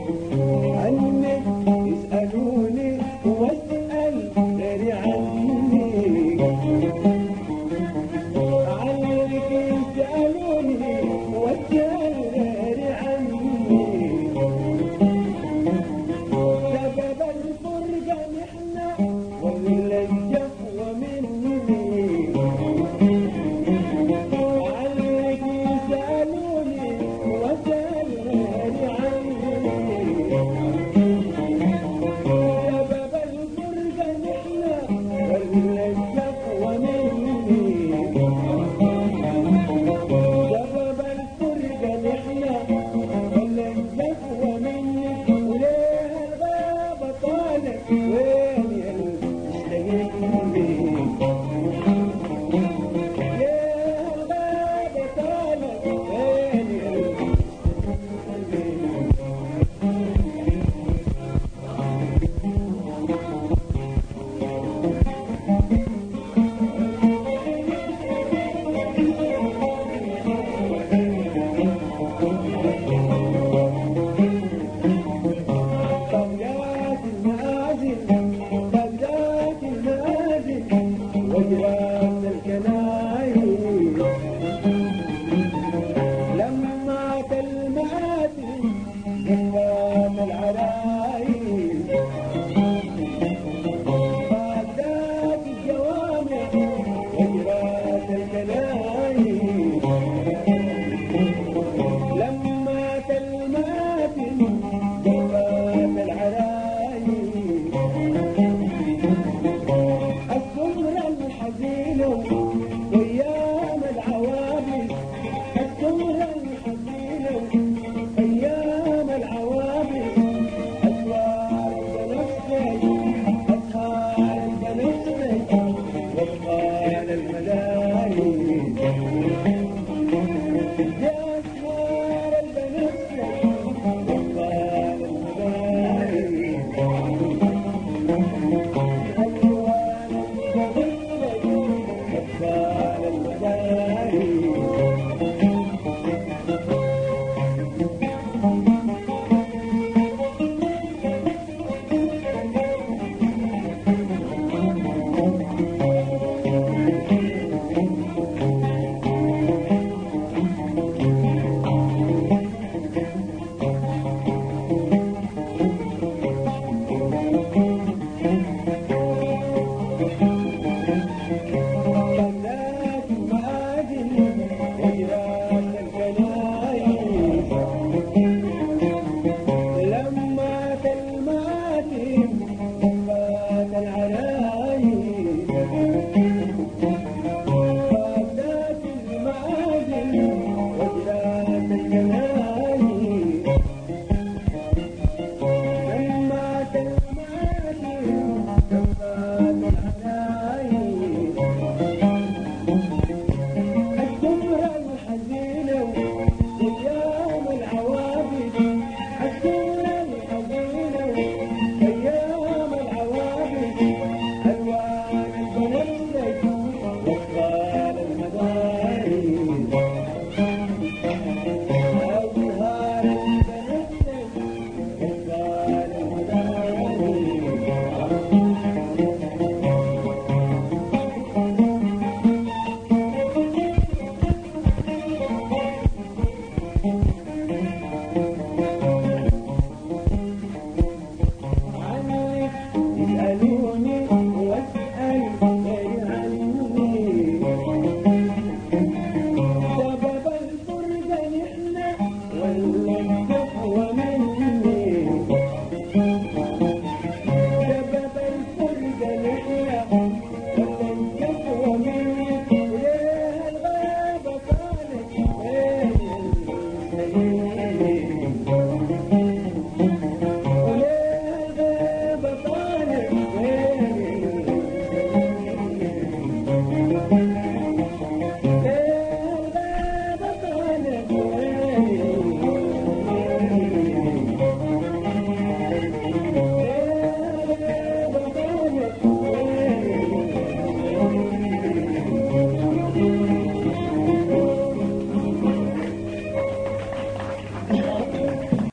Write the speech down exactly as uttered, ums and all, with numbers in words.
عنك يسألوني واسأل غيري عنك، عنك يسألوني واسأل غيري عنك، سبب الفرقة نحنا ولا الجفوة مني، عنك يسألوني واسأل غيري عنك، سبب الفرقة نحنا ولا الجفوة مني، سبب الفرقة نحنا ولا الجفوة مني، وليه الغابة طالع وين يشتهيني، ليه الغابة طالع وين يشتهيني. طلعت المآذن طلعت المآذن وجرات الكنايس، لمعت المآذن جفات العرايس، طلعت الجوامع وجرات الكنايس، لمعت المآذن جفات العرايس، السمرة الحزينة وأيام العوابس، السمرة الحزينة أيام العوابس، أسوار بنفسك أسهار بنفسك وأطفال المدارس، يا أسهار بنفسك وأطفال المدارس، ألوان بنفسك وأطفال المدارس. طلعت المآذن وجرات الكنايس، لمعت المآذن جفات العرايس، طلعت المآذن وجرات الكنايس، لمعت المآذن جفات العرايس، السمرة الحزينة وأيام العوابس، السمرة الحزينة أيام العوابس، ألوان بنفسك وأطفال المدارس، أزهار بنفسك وأطفال عنك يسألوني واسأل غيري عني، سبب الفرقة نحنا ولا الجفوة مني، سبب الفرقة نحنا ولا الجفوة مني، وليه الغابة طالع وين يشتهيني، وليه الغابة طالع وين يشتهيني.